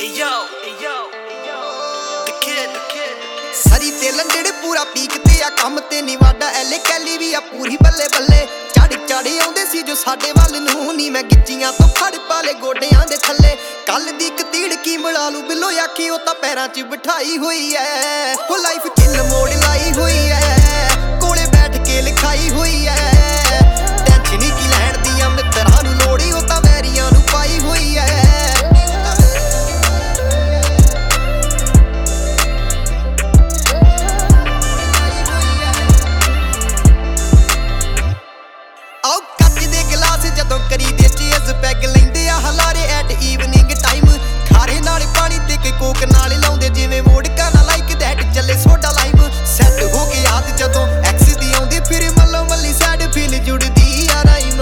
ਸਰੀ ਤੇ ਲੰਡੜ ਪੂਰਾ ਪੀਕ ਤੇ ਆ ਕੰਮ ਤੇ ਨਿਵਾਡਾ ਐਲੇ ਕੈਲੀ ਵੀ ਆ ਪੂਰੀ ਬੱਲੇ ਬੱਲੇ ਚੜ ਆਉਂਦੇ ਸੀ ਜੋ ਸਾਡੇ ਵੱਲ ਨੂੰ ਨੀ ਮੈਂ ਗਿੱਚੀਆਂ ਤੋਂ ਫੜ ਪਾਲੇ ਗੋਡਿਆਂ ਦੇ ਥੱਲੇ ਕੱਲ ਦੀ ਇੱਕ ਤੀੜ ਕੀ ਮਿਲਾ ਲੂ ਬਿੱਲੋ ਆਖੀ ਉਹ ਤਾਂ ਪੈਰਾਂ 'ਚ ਬਿਠਾਈ ਹੋਈ ਐ ਉਹ ਲਾਈਫ ਕਿੱਲ ਮੋੜ ਲਾਈ ਹੋਈ ਐ ਕੋਲੇ ਬੈਠ ਕੇ ਲਿਖਾਈ ਹੋਈ ਐ ਟੈਨਸ਼ਨ ਹੀ ਕੀ ਲੈਣ ਦੀ ਆ ਮਿੱਤਰਾਂ ਨੂੰ ਲੋੜੀ ਉਹ ਤਾਂ ਵੈਰੀਆਂ ਨੂੰ ਪਾਈ ਹੋਈ ਐ ਜਦੋਂ ਕਰੀ ਦੇ ਚੀਜ਼ ਪੈਗ ਲੈਂਦੇ ਆ ਹਲਾਰੇ ਐਟ ਈਵਨਿੰਗ ਟਾਈਮ ਖਾਰੇ ਨਾਲ ਪਾਣੀ ਤੇ ਕੇ ਕੋਕ ਨਾਲ ਲਾਉਂਦੇ ਜਿਵੇਂ ਵੋਡਕਾ ਨਾ ਲਾਈਕ ਦੈਟ ਚੱਲੇ ਸੋਡਾ ਲਾਈਮ ਸੈੱਟ ਹੋ ਕੇ ਯਾਦ ਜਦੋਂ ਐਕਸ ਦੀ ਆਉਂਦੀ ਫਿਰ ਮੱਲੋ ਮੱਲੀ ਸੈਡ ਫੀਲ ਜੁੜਦੀ ਆ ਰਾਈਮ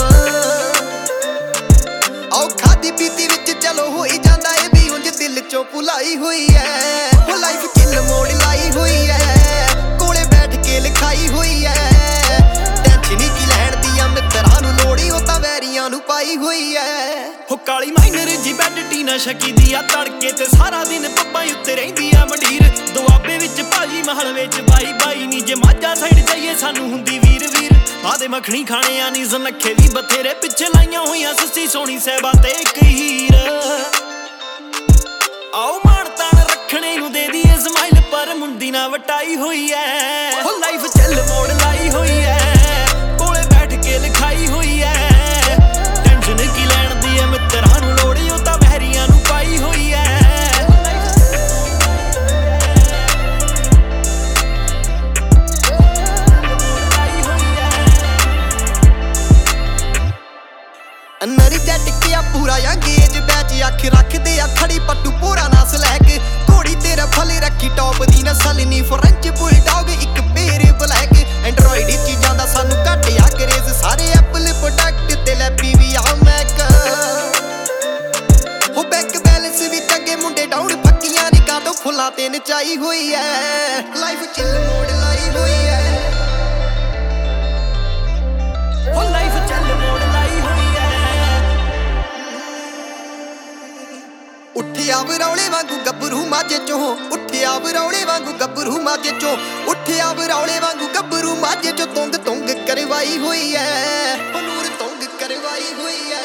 ਆਓ ਖਾਦੀ ਪੀਤੀ ਵਿੱਚ ਚਲੋ ਹੋਈ ਜਾਂਦਾ ਏ ਵੀ ਉਂਝ ਦਿਲ ਚੋਂ ਭੁਲਾਈ ਹੋਈ ਐ ਉਹ ਲਾਈਫ ਕਿੱਲ ਮੋੜ ਲਾਈ ਹੋਈ ਐ ਕੋਲੇ ਬੈਠ ਕੇ ਲਿਖਾਈ ਹੋਈ ਐ ਟੈਨਸ਼ਨ ਹੀ ਕੀ ਲੈਣ ਦੀ ਆ ਮਿੱਤਰਾਂ ਨੂੰ ਲੋੜੀ ਉਹ ਤਾਂ ਵੈਰੀਆਂ ਨੂੰ ਪਾਈ ਹੋਈ ਐ ਹੋ ਕਾਲੀ ਮਾਈਨਰ ਜੀ ਬੈੱਡ ਟੀਨਾ ਸ਼ਕੀਦੀ ਆ ਤੜਕੇ ਤੇ ਸਾਰਾ ਦਿਨ ਪੱਪਾਂ ਉੱਤੇ ਰਹਿੰਦੀ ਆ ਮੰਡੀਰ ਦੁਆਬੇ ਵਿੱਚ ਭਾਜੀ ਮਹਲ ਵਿੱਚ ਬਾਈ ਬਾਈ ਨੀ ਜੇ ਮਾਝਾ ਸਾਈਡ ਜਾਈਏ ਸਾਨੂੰ ਹੁੰਦੀ ਵੀਰ ਵੀਰ ਆਦੇ ਮੱਖਣੀ ਖਾਣੇ ਆ ਨੀ ਜ਼ਨਖੇ ਵੀ ਬਥੇਰੇ ਪਿੱਛੇ ਲਾਈਆਂ ਹੋਈਆਂ ਸੱਸੀ ਸੋਹਣੀ ਸਹਿਬਾ ਤੇ ਇੱਕ ਹੀਰ ਆਓ ਮਾਣ ਤਾਣ ਰੱਖਣੇ ਨੂੰ ਦੇ ਦੀਏ ਸਮਾਈਲ ਪਰ ਮੁੰਡੀ ਨਾ ਵਟਾਈ ਹੋਈ ਐ ਹੋ ਲਾਈਫ ਚੱਲ ਮੋੜ ਲਾਈ ਹੋਈ ਐ ਕੋਲੇ ਬੈਠ ਕੇ ਲਿਖਾਈ ਹੋਈ ਐ ਟੈਨਸ਼ਨ ਕੀ ਲੈਣ ਦੀ ਐ ਮਿੱਤਰਾਂ ਨੂੰ ਲੋੜੀ ਉਹ ਤਾਂ ਵਹਿਰੀਆਂ ਨੂੰ ਪਾਈ ਹੋਈ ਐ ਨਰੀ ਜੱਟ ਕਿਆ ਪੂਰਾ ਅੰਗੇਜ ਬੈਚ ਅੱਖ ਰੱਖਦੇ ਆ ਖੜੀ ਪੱਟੂ ਪੂਰਾ ਨਾਸ ਲੈ ਕੇ ਘੋੜੀ ਤੇਰਾ ਫਲੇ ਰੱਖੀ ਟੌਪ ਦੀ ਨਸਲ ਨੀ ਫਰੈਂਚ ਬੁਲਡੌਗ ਇੱਕ ਪੇਰ ਬਲੈਕ ਐਂਡਰੋਇਡ ਚੀਜ਼ਾਂ ਦਾ ਸਾਨੂੰ ਘੱਟ ਆ ਕਰੇਜ਼ ਸਾਰੇ ਐਪਲ ਪ੍ਰੋਡਕਟ ਤੇ ਲੈਪੀ ਵੀ ਆ ਮੈਕ ਹੋ ਬੈਂਕ ਬੈਲੈਂਸ ਵੀ ਚੰਗੇ ਮੁੰਡੇ ਡਾਊਨ ਫੱਕੀਆਂ ਨੀ ਕਾਟੋ ਫੁੱਲਾਂ ਤੇ ਨਚਾਈ ਹੋਈ ਐ ਲਾਈਫ ਚਿੱਲ ਮੋੜ ਲਾਈ ਹੋਈ ਐ ਹੋ ਲਾਈਫ ਚੱਲ ਮੋੜ ਲਾਈ ਹੋਈ ਐ ਉੱਠਿਆ ਵਰੌਲੇ ਵਾਂਗੂ ਗੱਭਰੂ ਮਾਝੇ ਚੋਂ ਉੱਠਿਆ ਵਰੌਲੇ ਵਾਂਗੂ ਗੱਭਰੂ ਮਾਝੇ ਚੋਂ ਉੱਠਿਆ ਵਰੌਲੇ ਵਾਂਗੂ ਗੱਭਰੂ ਮਾਝੇ ਚੋਂ ਤੁੰਗ ਤੁੰਗ ਕਰਵਾਈ ਹੋਈ ਐ ਨੂਰ ਤੁੰਗ ਕਰਵਾਈ ਹੋਈ ਐ